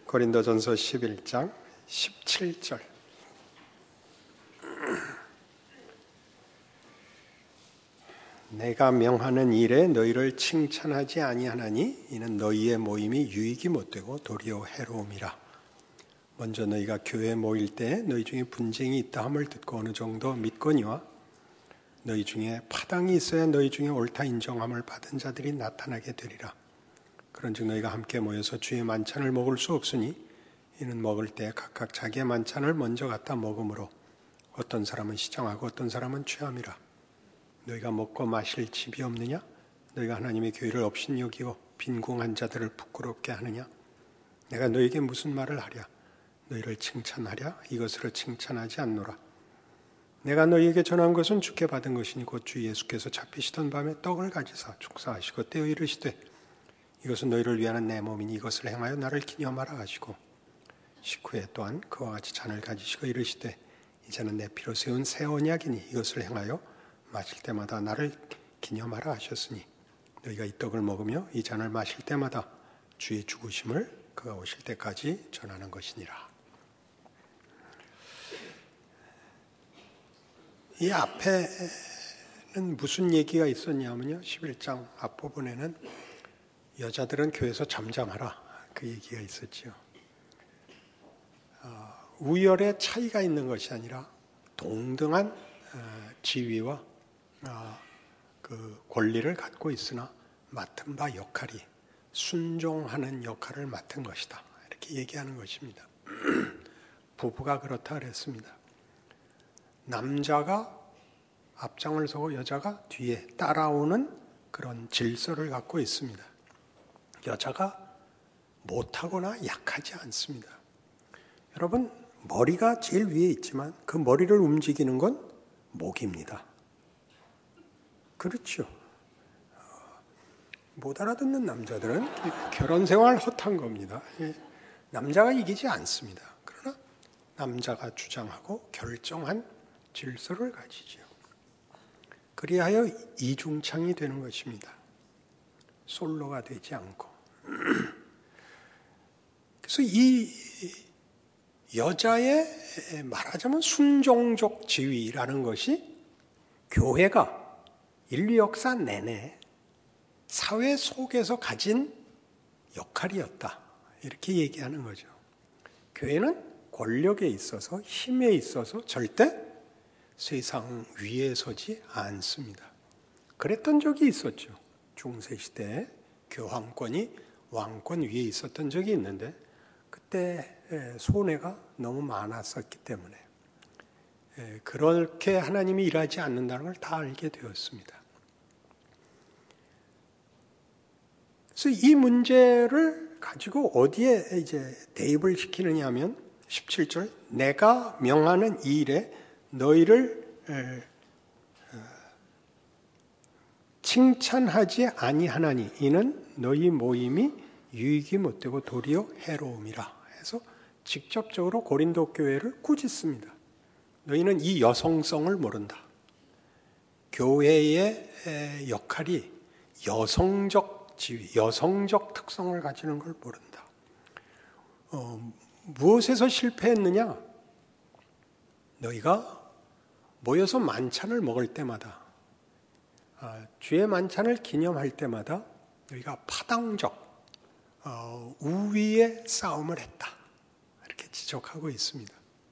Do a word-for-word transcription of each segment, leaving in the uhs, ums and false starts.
고린도전서 십일 장 십칠 절. 내가 명하는 일에 너희를 칭찬하지 아니하나니 이는 너희의 모임이 유익이 못되고 도리어 해로움이라. 먼저 너희가 교회에 모일 때 너희 중에 분쟁이 있다 함을 듣고 어느 정도 믿거니와 너희 중에 파당이 있어야 너희 중에 옳다 인정함을 받은 자들이 나타나게 되리라. 그런즉 너희가 함께 모여서 주의 만찬을 먹을 수 없으니 이는 먹을 때 각각 자기의 만찬을 먼저 갖다 먹으므로 어떤 사람은 시장하고 어떤 사람은 취함이라. 너희가 먹고 마실 집이 없느냐? 너희가 하나님의 교회를 없인 여기고 빈궁한 자들을 부끄럽게 하느냐? 내가 너희에게 무슨 말을 하랴? 너희를 칭찬하랴? 이것으로 칭찬하지 않노라. 내가 너희에게 전한 것은 주께 받은 것이니 곧 주 예수께서 잡히시던 밤에 떡을 가지사 축사하시고 떼어 이르시되 이것은 너희를 위하는 내 몸이니 이것을 행하여 나를 기념하라 하시고 식후에 또한 그와 같이 잔을 가지시고 이르시되 이제는 내 피로 세운 새 언약이니 이것을 행하여 마실 때마다 나를 기념하라 하셨으니 너희가 이 떡을 먹으며 이 잔을 마실 때마다 주의 죽으심을 그가 오실 때까지 전하는 것이니라. 이 앞에는 무슨 얘기가 있었냐면요, 십일 장 앞부분에는 여자들은 교회에서 잠잠하라 그 얘기가 있었죠. 어, 우열의 차이가 있는 것이 아니라 동등한 어, 지위와 어, 그 권리를 갖고 있으나 맡은 바 역할이 순종하는 역할을 맡은 것이다, 이렇게 얘기하는 것입니다. 부부가 그렇다 그랬습니다. 남자가 앞장을 서고 여자가 뒤에 따라오는 그런 질서를 갖고 있습니다. 여자가 못하거나 약하지 않습니다. 여러분, 머리가 제일 위에 있지만 그 머리를 움직이는 건 목입니다. 그렇죠. 못 알아듣는 남자들은 결혼 생활 헛한 겁니다. 남자가 이기지 않습니다. 그러나 남자가 주장하고 결정한 질서를 가지죠. 그리하여 이중창이 되는 것입니다. 솔로가 되지 않고. 그래서 이 여자의 말하자면 순종적 지위라는 것이 교회가 인류 역사 내내 사회 속에서 가진 역할이었다, 이렇게 얘기하는 거죠. 교회는 권력에 있어서 힘에 있어서 절대 세상 위에 서지 않습니다. 그랬던 적이 있었죠. 중세시대에 교황권이 왕권 위에 있었던 적이 있는데 그때 손해가 너무 많았었기 때문에 그렇게 하나님이 일하지 않는다는 걸 다 알게 되었습니다. 그래서 이 문제를 가지고 어디에 이제 대입을 시키느냐 하면 십칠 절, 내가 명하는 이 일에 너희를 칭찬하지 아니하나니 이는 너희 모임이 유익이 못되고 도리어 해로움이라 해서 직접적으로 고린도 교회를 꾸짖습니다. 너희는 이 여성성을 모른다. 교회의 역할이 여성적 지위, 여성적 특성을 가지는 걸 모른다. 어, 무엇에서 실패했느냐? 너희가 모여서 만찬을 먹을 때마다, 아, 주의 만찬을 기념할 때마다 너희가 파당적 어, 우위의 싸움을 했다, 이렇게 지적하고 있습니다.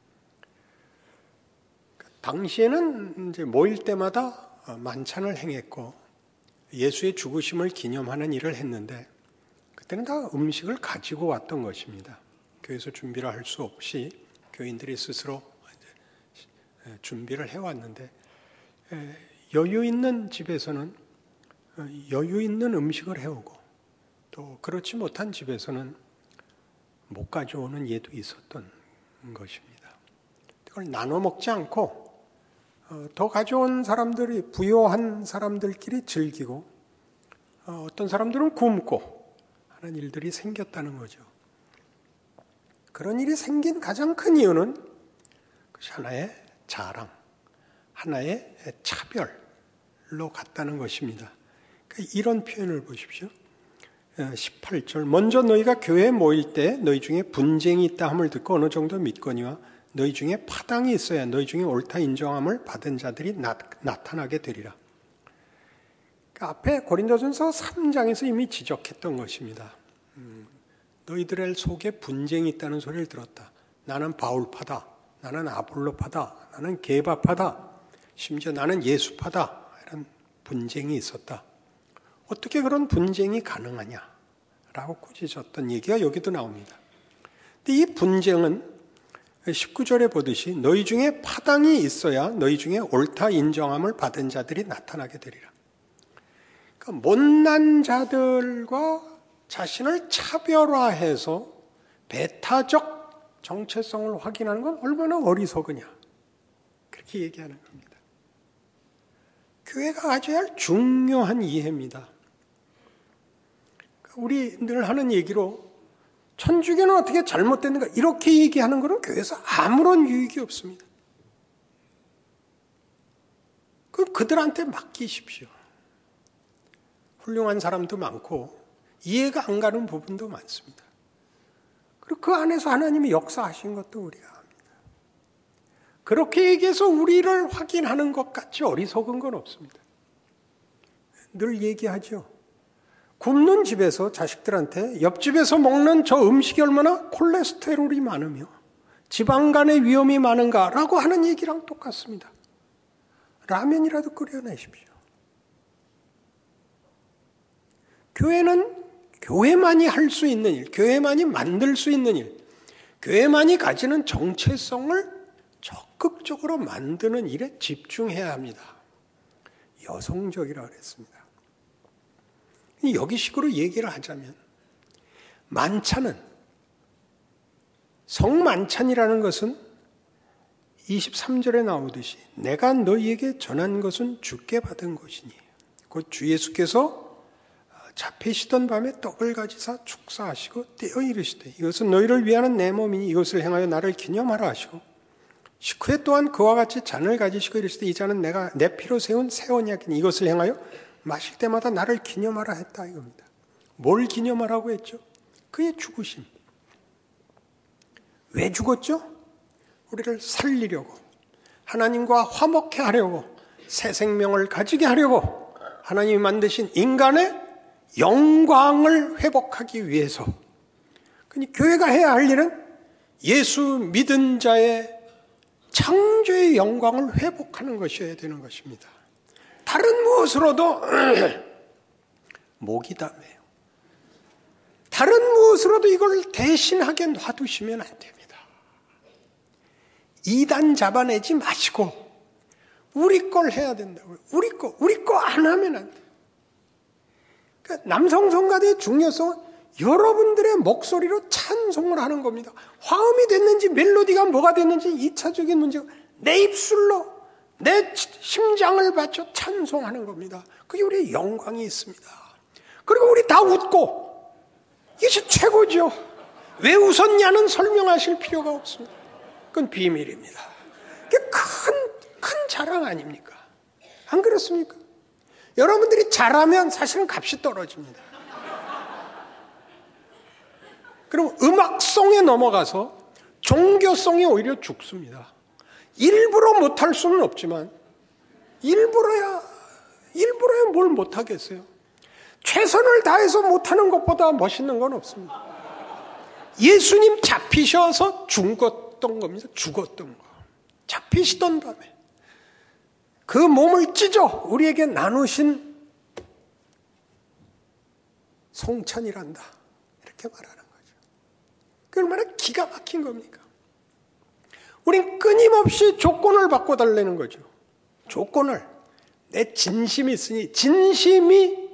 당시에는 이제 모일 때마다 만찬을 행했고 예수의 죽으심을 기념하는 일을 했는데 그때는 다 음식을 가지고 왔던 것입니다. 교회에서 준비를 할 수 없이 교인들이 스스로 이제 준비를 해왔는데 여유 있는 집에서는 여유 있는 음식을 해오고 또 그렇지 못한 집에서는 못 가져오는 예도 있었던 것입니다. 그걸 나눠 먹지 않고 더 가져온 사람들이 부요한 사람들끼리 즐기고 어떤 사람들은 굶고 하는 일들이 생겼다는 거죠. 그런 일이 생긴 가장 큰 이유는 그것이 하나의 자랑, 하나의 차별로 갔다는 것입니다. 이런 표현을 보십시오. 십팔 절 먼저 너희가 교회에 모일 때 너희 중에 분쟁이 있다 함을 듣고 어느 정도 믿거니와 너희 중에 파당이 있어야 너희 중에 옳다 인정함을 받은 자들이 나, 나타나게 되리라. 그러니까 앞에 고린도전서 삼 장에서 이미 지적했던 것입니다. 음, 너희들의 속에 분쟁이 있다는 소리를 들었다. 나는 바울파다. 나는 아볼로파다. 나는 게바파다. 심지어 나는 예수파다. 이런 분쟁이 있었다. 어떻게 그런 분쟁이 가능하냐라고 꾸짖었던 얘기가 여기도 나옵니다. 근데 이 분쟁은 십구 절에 보듯이 너희 중에 파당이 있어야 너희 중에 옳다 인정함을 받은 자들이 나타나게 되리라. 그러니까 못난 자들과 자신을 차별화해서 배타적 정체성을 확인하는 건 얼마나 어리석으냐. 그렇게 얘기하는 겁니다. 교회가 가져야 할 중요한 이해입니다. 우리 늘 하는 얘기로 천주교는 어떻게 잘못됐는가 이렇게 얘기하는 것은 교회에서 아무런 유익이 없습니다. 그럼 그들한테 맡기십시오. 훌륭한 사람도 많고 이해가 안 가는 부분도 많습니다. 그리고 그 안에서 하나님이 역사하신 것도 우리가 압니다. 그렇게 얘기해서 우리를 확인하는 것 같이 어리석은 건 없습니다. 늘 얘기하죠. 굶는 집에서 자식들한테 옆집에서 먹는 저 음식이 얼마나 콜레스테롤이 많으며 지방간의 위험이 많은가라고 하는 얘기랑 똑같습니다. 라면이라도 끓여내십시오. 교회는 교회만이 할 수 있는 일, 교회만이 만들 수 있는 일, 교회만이 가지는 정체성을 적극적으로 만드는 일에 집중해야 합니다. 여성적이라고 그랬습니다. 여기식으로 얘기를 하자면 만찬은 성만찬이라는 것은 이십삼 절에 나오듯이 내가 너희에게 전한 것은 주께 받은 것이니 곧 주 예수께서 잡히시던 밤에 떡을 가지사 축사하시고 떼어 이르시되 이것은 너희를 위하는 내 몸이니 이것을 행하여 나를 기념하라 하시고 식후에 또한 그와 같이 잔을 가지시고 이르시되 이 잔은 내가 내 피로 세운 새 언약이니 이것을 행하여 마실 때마다 나를 기념하라 했다 이겁니다. 뭘 기념하라고 했죠? 그의 죽으심. 왜 죽었죠? 우리를 살리려고, 하나님과 화목해 하려고, 새 생명을 가지게 하려고 하나님이 만드신 인간의 영광을 회복하기 위해서. 그러니 교회가 해야 할 일은 예수 믿은 자의 창조의 영광을 회복하는 것이어야 되는 것입니다. 다른 무엇으로도 목이 담해요. 다른 무엇으로도 이걸 대신하게 놔두시면 안 됩니다. 이단 잡아내지 마시고 우리 걸 해야 된다고요. 우리 거, 우리 거 안 하면 안 돼요. 그러니까 남성 성가대의 중요성은 여러분들의 목소리로 찬송을 하는 겁니다. 화음이 됐는지 멜로디가 뭐가 됐는지 이 차적인 문제가 내 입술로 내 심장을 바쳐 찬송하는 겁니다. 그게 우리의 영광이 있습니다. 그리고 우리 다 웃고 이것이 최고죠. 왜 웃었냐는 설명하실 필요가 없습니다. 그건 비밀입니다. 그게 큰, 큰 자랑 아닙니까? 안 그렇습니까? 여러분들이 잘하면 사실은 값이 떨어집니다. 그럼 음악성에 넘어가서 종교성이 오히려 죽습니다. 일부러 못할 수는 없지만 일부러야 일부러야 뭘 못하겠어요. 최선을 다해서 못하는 것보다 멋있는 건 없습니다. 예수님 잡히셔서 죽었던 겁니다. 죽었던 거. 잡히시던 밤에 그 몸을 찢어 우리에게 나누신 성찬이란다. 이렇게 말하는 거죠. 그 얼마나 기가 막힌 겁니까? 우린 끊임없이 조건을 바꿔달라는 거죠. 조건을. 내 진심이 있으니 진심이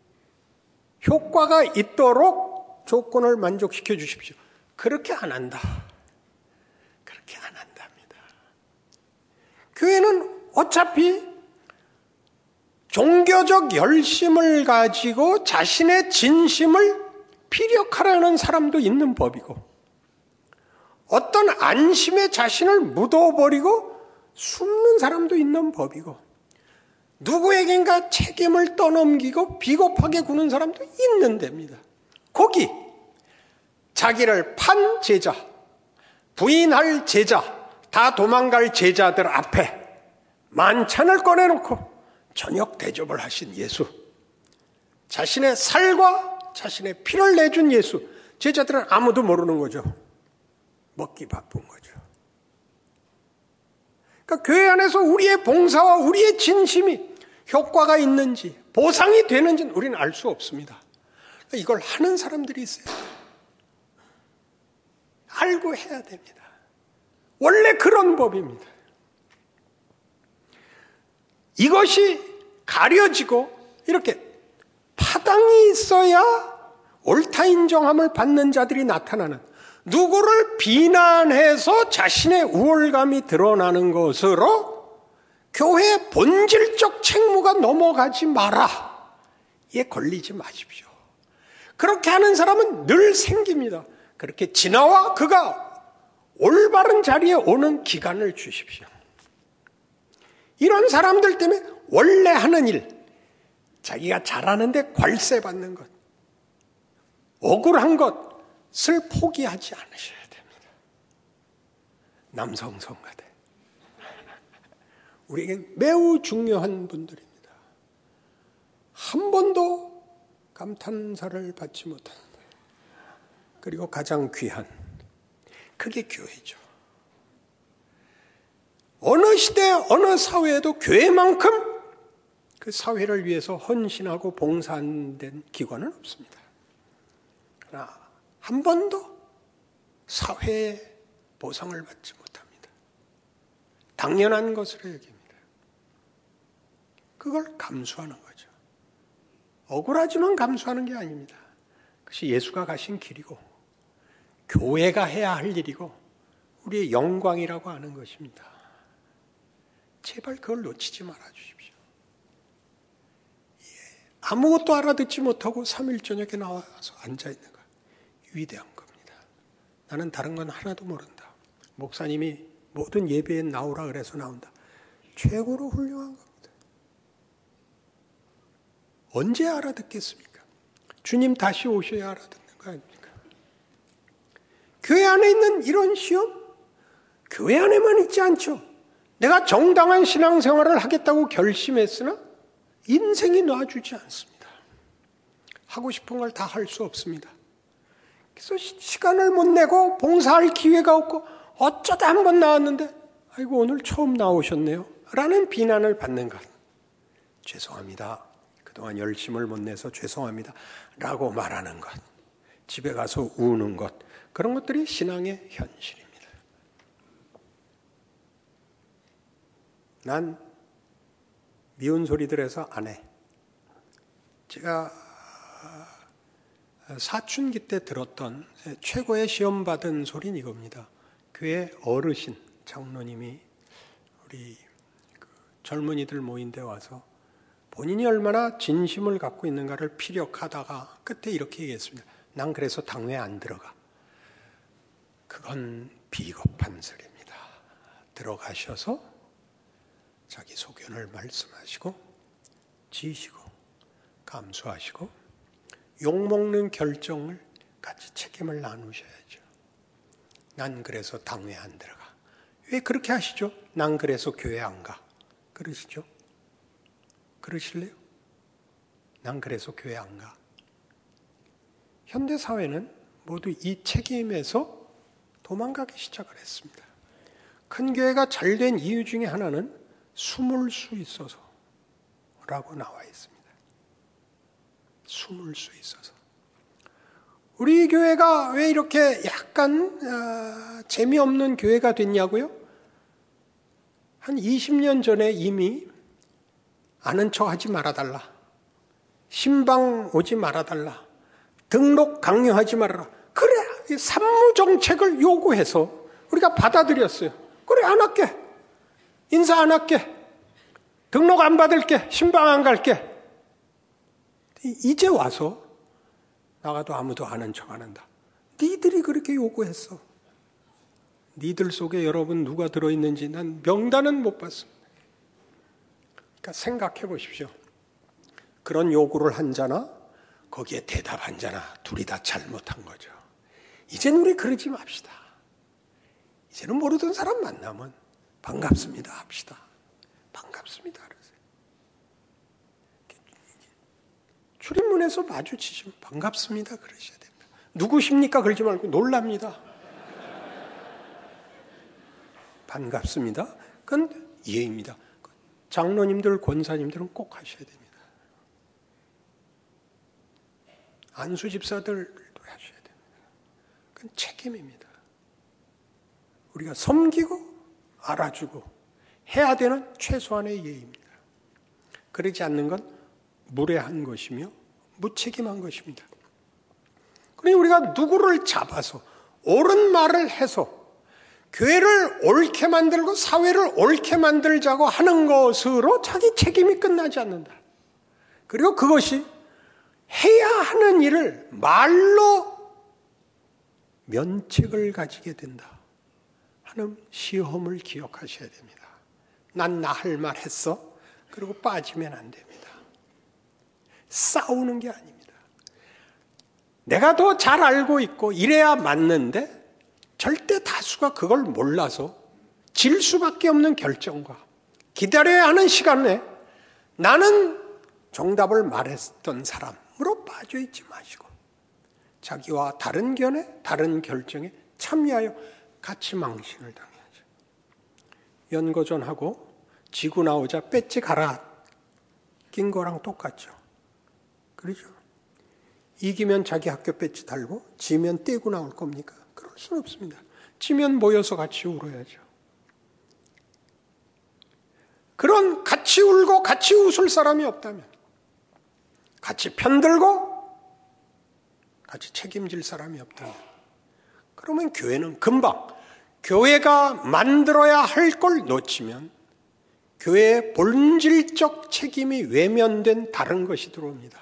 효과가 있도록 조건을 만족시켜 주십시오. 그렇게 안 한다. 그렇게 안 한답니다. 교회는 어차피 종교적 열심을 가지고 자신의 진심을 피력하려는 사람도 있는 법이고 어떤 안심에 자신을 묻어버리고 숨는 사람도 있는 법이고 누구에겐가 책임을 떠넘기고 비겁하게 구는 사람도 있는 데입니다. 거기 자기를 판 제자, 부인할 제자, 다 도망갈 제자들 앞에 만찬을 꺼내놓고 저녁 대접을 하신 예수, 자신의 살과 자신의 피를 내준 예수, 제자들은 아무도 모르는 거죠. 먹기 바쁜 거죠. 그러니까 교회 안에서 우리의 봉사와 우리의 진심이 효과가 있는지 보상이 되는지는 우리는 알 수 없습니다. 그러니까 이걸 하는 사람들이 있어요. 알고 해야 됩니다. 원래 그런 법입니다. 이것이 가려지고 이렇게 파당이 있어야 옳다 인정함을 받는 자들이 나타나는, 누구를 비난해서 자신의 우월감이 드러나는 것으로 교회의 본질적 책무가 넘어가지 마라. 에 걸리지 마십시오. 그렇게 하는 사람은 늘 생깁니다. 그렇게 지나와 그가 올바른 자리에 오는 기간을 주십시오. 이런 사람들 때문에 원래 하는 일, 자기가 잘하는데 괄세 받는 것, 억울한 것을 포기하지 않으셔야 됩니다. 남성 성가대, 우리에게 매우 중요한 분들입니다. 한 번도 감탄사를 받지 못하는 거예요. 그리고 가장 귀한, 그게 교회죠. 어느 시대, 어느 사회에도 교회만큼 그 사회를 위해서 헌신하고 봉사한 기관은 없습니다. 그러나 한 번도 사회의 보상을 받지 못합니다. 당연한 것으로 여깁니다. 그걸 감수하는 거죠. 억울하지만 감수하는 게 아닙니다. 그것이 예수가 가신 길이고 교회가 해야 할 일이고 우리의 영광이라고 하는 것입니다. 제발 그걸 놓치지 말아 주십시오. 예, 아무것도 알아듣지 못하고 삼 일 저녁에 나와서 앉아있는 거 위대한 겁니다. 나는 다른 건 하나도 모른다. 목사님이 모든 예배에 나오라 그래서 나온다. 최고로 훌륭한 겁니다. 언제 알아듣겠습니까? 주님 다시 오셔야 알아듣는 거 아닙니까? 교회 안에 있는 이런 시험, 교회 안에만 있지 않죠. 내가 정당한 신앙생활을 하겠다고 결심했으나 인생이 놔주지 않습니다. 하고 싶은 걸 다 할 수 없습니다. 그래서 시간을 못 내고 봉사할 기회가 없고 어쩌다 한 번 나왔는데 아이고 오늘 처음 나오셨네요 라는 비난을 받는 것. 죄송합니다. 그동안 열심을 못 내서 죄송합니다 라고 말하는 것. 집에 가서 우는 것. 그런 것들이 신앙의 현실입니다. 난 미운 소리들에서 안 해. 제가 사춘기 때 들었던 최고의 시험 받은 소리는 이겁니다. 교회 어르신 장로님이 우리 그 젊은이들 모인 데 와서 본인이 얼마나 진심을 갖고 있는가를 피력하다가 끝에 이렇게 얘기했습니다. 난 그래서 당회 안 들어가. 그건 비겁한 소리입니다. 들어가셔서 자기 소견을 말씀하시고 지시고 감수하시고 욕먹는 결정을 같이 책임을 나누셔야죠. 난 그래서 당회 안 들어가. 왜 그렇게 하시죠? 난 그래서 교회 안 가. 그러시죠? 그러실래요? 난 그래서 교회 안 가. 현대사회는 모두 이 책임에서 도망가기 시작을 했습니다. 큰 교회가 잘된 이유 중에 하나는 숨을 수 있어서 라고 나와 있습니다. 숨을 수 있어서. 우리 교회가 왜 이렇게 약간 어, 재미없는 교회가 됐냐고요? 한 이십 년 전에 이미 아는 척 하지 말아달라. 신방 오지 말아달라. 등록 강요하지 말아라. 그래, 산무정책을 요구해서 우리가 받아들였어요. 그래, 안 할게. 인사 안 할게. 등록 안 받을게. 신방 안 갈게. 이제 와서 나가도 아무도 아는 척 안 한다. 니들이 그렇게 요구했어. 니들 속에 여러분 누가 들어있는지 난 명단은 못 봤습니다. 그러니까 생각해 보십시오. 그런 요구를 한 자나 거기에 대답 한 자나 둘이 다 잘못한 거죠. 이제는 우리 그러지 맙시다. 이제는 모르던 사람 만나면 반갑습니다 합시다. 반갑습니다. 그러세요. 출입문에서 마주치시면 반갑습니다 그러셔야 됩니다. 누구십니까? 그러지 말고 놀랍니다. 반갑습니다. 그건 예입니다. 장로님들, 권사님들은 꼭 하셔야 됩니다. 안수 집사들도 하셔야 됩니다. 그건 책임입니다. 우리가 섬기고 알아주고 해야 되는 최소한의 예입니다. 그러지 않는 건 무례한 것이며 무책임한 것입니다. 그러니 우리가 누구를 잡아서 옳은 말을 해서 교회를 옳게 만들고 사회를 옳게 만들자고 하는 것으로 자기 책임이 끝나지 않는다. 그리고 그것이 해야 하는 일을 말로 면책을 가지게 된다 하는 시험을 기억하셔야 됩니다. 난 나 할 말 했어. 그리고 빠지면 안 됩니다. 싸우는 게 아닙니다. 내가 더 잘 알고 있고 이래야 맞는데 절대 다수가 그걸 몰라서 질 수밖에 없는 결정과 기다려야 하는 시간에 나는 정답을 말했던 사람으로 빠져있지 마시고 자기와 다른 견해, 다른 결정에 참여하여 같이 망신을 당해야죠. 연거전하고 지구 나오자 배지 갈아 낀 거랑 똑같죠. 그렇죠? 이기면 자기 학교 배지 달고 지면 떼고 나올 겁니까? 그럴 수는 없습니다. 지면 모여서 같이 울어야죠. 그런 같이 울고 같이 웃을 사람이 없다면, 같이 편들고 같이 책임질 사람이 없다면, 그러면 교회는 금방 교회가 만들어야 할 걸 놓치면 교회의 본질적 책임이 외면된 다른 것이 들어옵니다.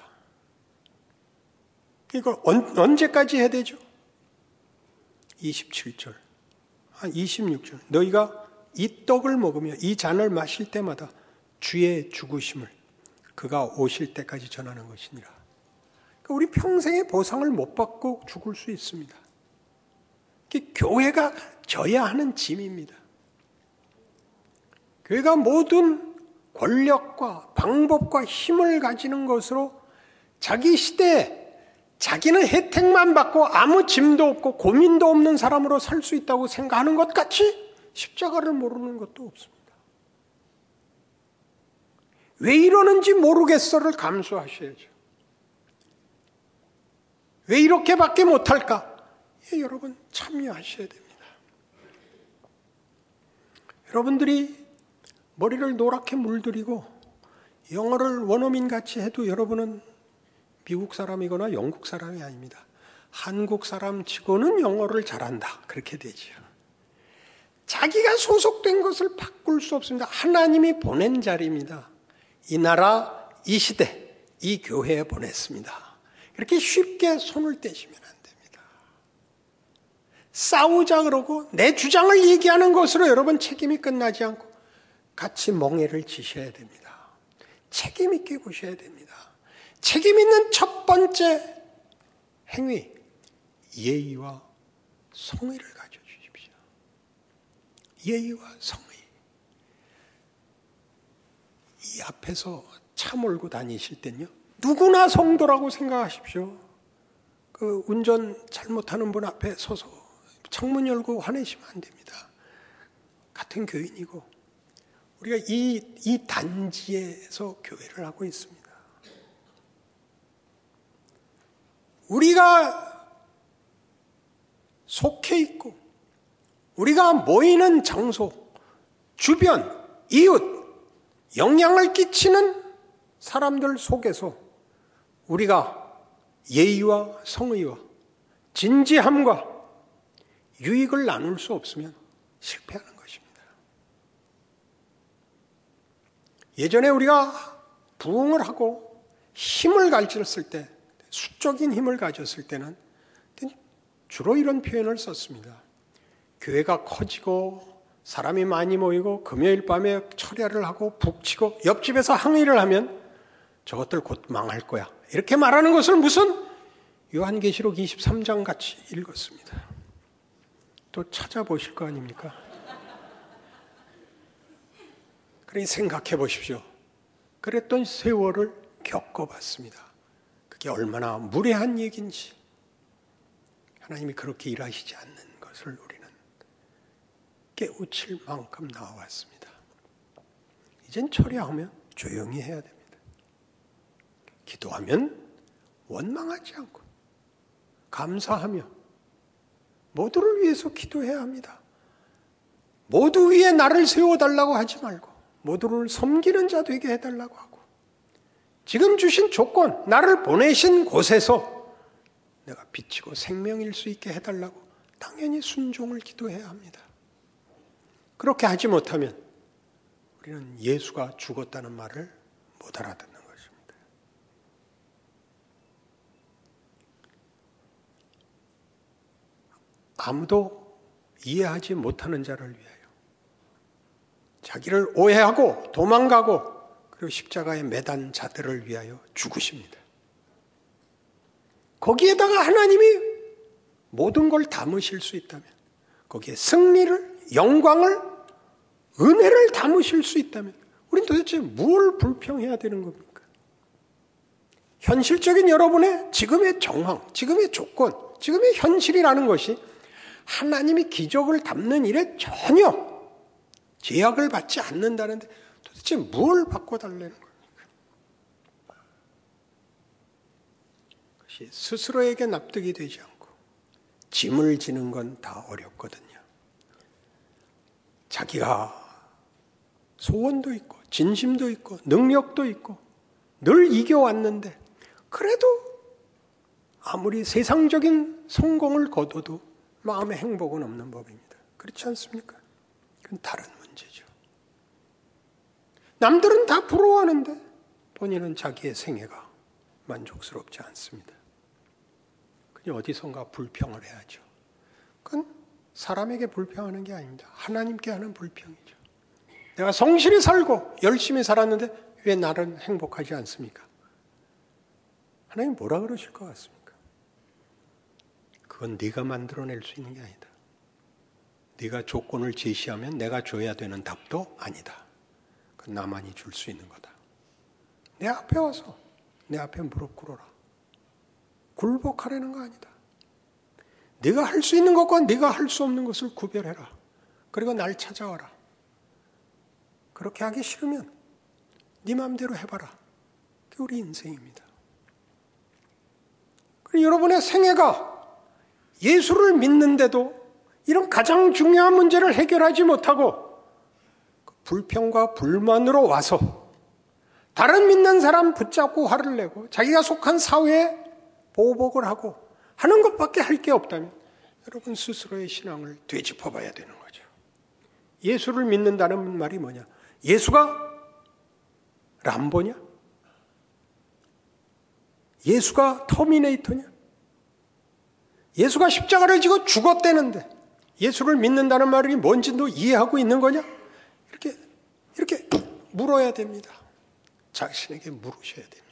이걸 언제까지 해야 되죠? 이십칠 절, 한 이십육 절. 너희가 이 떡을 먹으며 이 잔을 마실 때마다 주의 죽으심을 그가 오실 때까지 전하는 것이니라. 그러니까 우리 평생의 보상을 못 받고 죽을 수 있습니다. 교회가 져야 하는 짐입니다. 교회가 모든 권력과 방법과 힘을 가지는 것으로 자기 시대에 자기는 혜택만 받고 아무 짐도 없고 고민도 없는 사람으로 살 수 있다고 생각하는 것 같이 십자가를 모르는 것도 없습니다. 왜 이러는지 모르겠어를 감수하셔야죠. 왜 이렇게밖에 못할까? 예, 여러분 참여하셔야 됩니다. 여러분들이 머리를 노랗게 물들이고 영어를 원어민같이 해도 여러분은 미국 사람이거나 영국 사람이 아닙니다. 한국 사람 치고는 영어를 잘한다. 그렇게 되죠. 자기가 소속된 것을 바꿀 수 없습니다. 하나님이 보낸 자리입니다. 이 나라, 이 시대, 이 교회에 보냈습니다. 이렇게 쉽게 손을 떼시면 안 됩니다. 싸우자 그러고 내 주장을 얘기하는 것으로 여러분 책임이 끝나지 않고 같이 멍해를 지셔야 됩니다. 책임 있게 보셔야 됩니다. 책임 있는 첫 번째 행위, 예의와 성의를 가져주십시오. 예의와 성의. 이 앞에서 차 몰고 다니실 때는요, 누구나 성도라고 생각하십시오. 그 운전 잘못하는 분 앞에 서서 창문 열고 화내시면 안 됩니다. 같은 교인이고 우리가 이, 이 단지에서 교회를 하고 있습니다. 우리가 속해 있고 우리가 모이는 장소, 주변, 이웃, 영향을 끼치는 사람들 속에서 우리가 예의와 성의와 진지함과 유익을 나눌 수 없으면 실패하는 것입니다. 예전에 우리가 부흥을 하고 힘을 가졌을 때, 수적인 힘을 가졌을 때는 주로 이런 표현을 썼습니다. 교회가 커지고 사람이 많이 모이고 금요일 밤에 철야를 하고 북치고 옆집에서 항의를 하면 저것들 곧 망할 거야. 이렇게 말하는 것을 무슨 요한계시록 이십삼 장 같이 읽었습니다. 또 찾아보실 거 아닙니까? 그러니 생각해 보십시오. 그랬던 세월을 겪어봤습니다. 그게 얼마나 무례한 얘기인지, 하나님이 그렇게 일하시지 않는 것을 우리는 깨우칠 만큼 나와왔습니다. 이젠 처리하면 조용히 해야 됩니다. 기도하면 원망하지 않고 감사하며 모두를 위해서 기도해야 합니다. 모두 위에 나를 세워달라고 하지 말고 모두를 섬기는 자 되게 해달라고 하고, 지금 주신 조건, 나를 보내신 곳에서 내가 비치고 생명일 수 있게 해달라고 당연히 순종을 기도해야 합니다. 그렇게 하지 못하면 우리는 예수가 죽었다는 말을 못 알아듣는 것입니다. 아무도 이해하지 못하는 자를 위하여, 자기를 오해하고 도망가고 그리고 십자가에 매단 자들을 위하여 죽으십니다. 거기에다가 하나님이 모든 걸 담으실 수 있다면, 거기에 승리를, 영광을, 은혜를 담으실 수 있다면 우린 도대체 뭘 불평해야 되는 겁니까? 현실적인 여러분의 지금의 정황, 지금의 조건, 지금의 현실이라는 것이 하나님이 기적을 담는 일에 전혀 제약을 받지 않는다는데 도대체 뭘 바꿔달라는 겁니까? 그것이 스스로에게 납득이 되지 않고 짐을 지는 건 다 어렵거든요. 자기가 소원도 있고 진심도 있고 능력도 있고 늘 이겨왔는데 그래도 아무리 세상적인 성공을 거둬도 마음의 행복은 없는 법입니다. 그렇지 않습니까? 그건 다른 문제죠. 남들은 다 부러워하는데 본인은 자기의 생애가 만족스럽지 않습니다. 그냥 어디선가 불평을 해야죠. 그건 사람에게 불평하는 게 아닙니다. 하나님께 하는 불평이죠. 내가 성실히 살고 열심히 살았는데 왜 나는 행복하지 않습니까? 하나님 뭐라 그러실 것 같습니까? 그건 네가 만들어낼 수 있는 게 아니다. 네가 조건을 제시하면 내가 줘야 되는 답도 아니다. 그건 나만이 줄 수 있는 거다. 내 앞에 와서 내 앞에 무릎 꿇어라. 굴복하려는 거 아니다. 네가 할 수 있는 것과 네가 할 수 없는 것을 구별해라. 그리고 날 찾아와라. 그렇게 하기 싫으면 네 마음대로 해봐라. 그게 우리 인생입니다. 그리고 여러분의 생애가 예수를 믿는데도 이런 가장 중요한 문제를 해결하지 못하고 불평과 불만으로 와서 다른 믿는 사람 붙잡고 화를 내고 자기가 속한 사회에 보복을 하고 하는 것밖에 할 게 없다면 여러분 스스로의 신앙을 되짚어 봐야 되는 거죠. 예수를 믿는다는 말이 뭐냐? 예수가 람보냐? 예수가 터미네이터냐? 예수가 십자가를 지고 죽었다는데 예수를 믿는다는 말이 뭔지도 이해하고 있는 거냐? 이렇게 이렇게 물어야 됩니다. 자신에게 물으셔야 됩니다.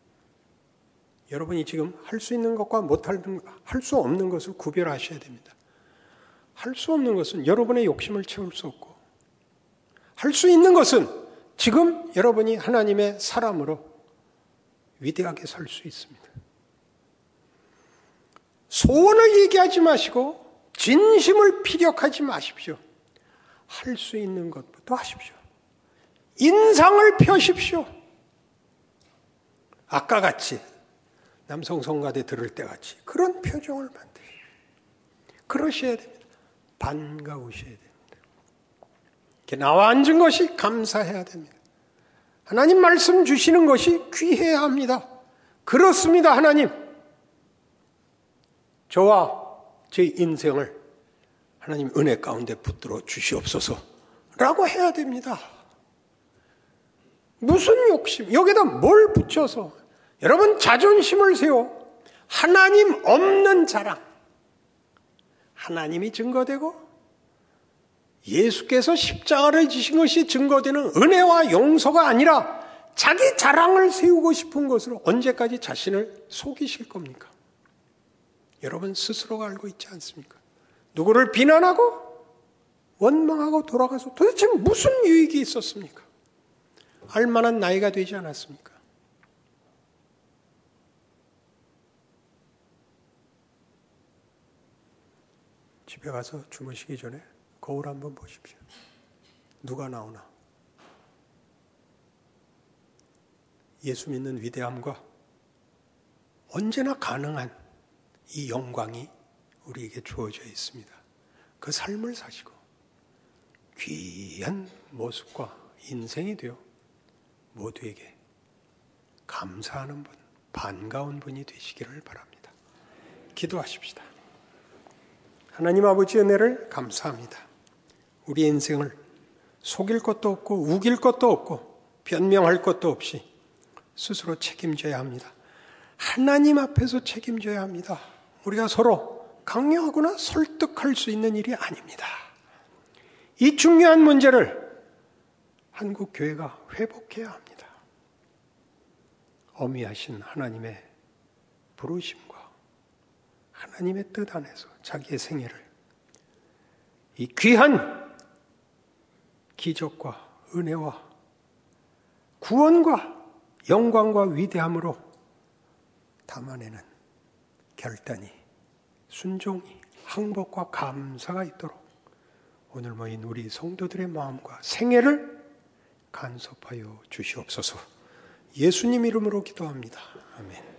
여러분이 지금 할 수 있는 것과 못할 할 수 없는 것을 구별하셔야 됩니다. 할 수 없는 것은 여러분의 욕심을 채울 수 없고, 할 수 있는 것은 지금 여러분이 하나님의 사람으로 위대하게 살 수 있습니다. 소원을 얘기하지 마시고 진심을 피력하지 마십시오. 할 수 있는 것부터 하십시오. 인상을 펴십시오. 아까 같이 남성 성가대 들을 때 같이 그런 표정을 만드십시오. 그러셔야 됩니다. 반가우셔야 됩니다. 이렇게 나와 앉은 것이 감사해야 됩니다. 하나님 말씀 주시는 것이 귀해야 합니다. 그렇습니다. 하나님, 저와 제 인생을 하나님 은혜 가운데 붙들어 주시옵소서 라고 해야 됩니다. 무슨 욕심, 여기다 뭘 붙여서 여러분 자존심을 세워 하나님 없는 자랑, 하나님이 증거되고 예수께서 십자가를 지신 것이 증거되는 은혜와 용서가 아니라 자기 자랑을 세우고 싶은 것으로 언제까지 자신을 속이실 겁니까? 여러분 스스로가 알고 있지 않습니까? 누구를 비난하고 원망하고 돌아가서 도대체 무슨 유익이 있었습니까? 알만한 나이가 되지 않았습니까? 집에 가서 주무시기 전에 거울 한번 보십시오. 누가 나오나? 예수 믿는 위대함과 언제나 가능한 이 영광이 우리에게 주어져 있습니다. 그 삶을 사시고 귀한 모습과 인생이 되어 모두에게 감사하는 분, 반가운 분이 되시기를 바랍니다. 기도하십시다. 하나님 아버지의 은혜를 감사합니다. 우리 인생을 속일 것도 없고 우길 것도 없고 변명할 것도 없이 스스로 책임져야 합니다. 하나님 앞에서 책임져야 합니다. 우리가 서로 강요하거나 설득할 수 있는 일이 아닙니다. 이 중요한 문제를 한국 교회가 회복해야 합니다. 어미하신 하나님의 부르심과 하나님의 뜻 안에서 자기의 생애를 이 귀한 기적과 은혜와 구원과 영광과 위대함으로 담아내는 결단이, 순종이, 항복과 감사가 있도록 오늘 모인 우리 성도들의 마음과 생애를 간섭하여 주시옵소서. 예수님 이름으로 기도합니다. 아멘.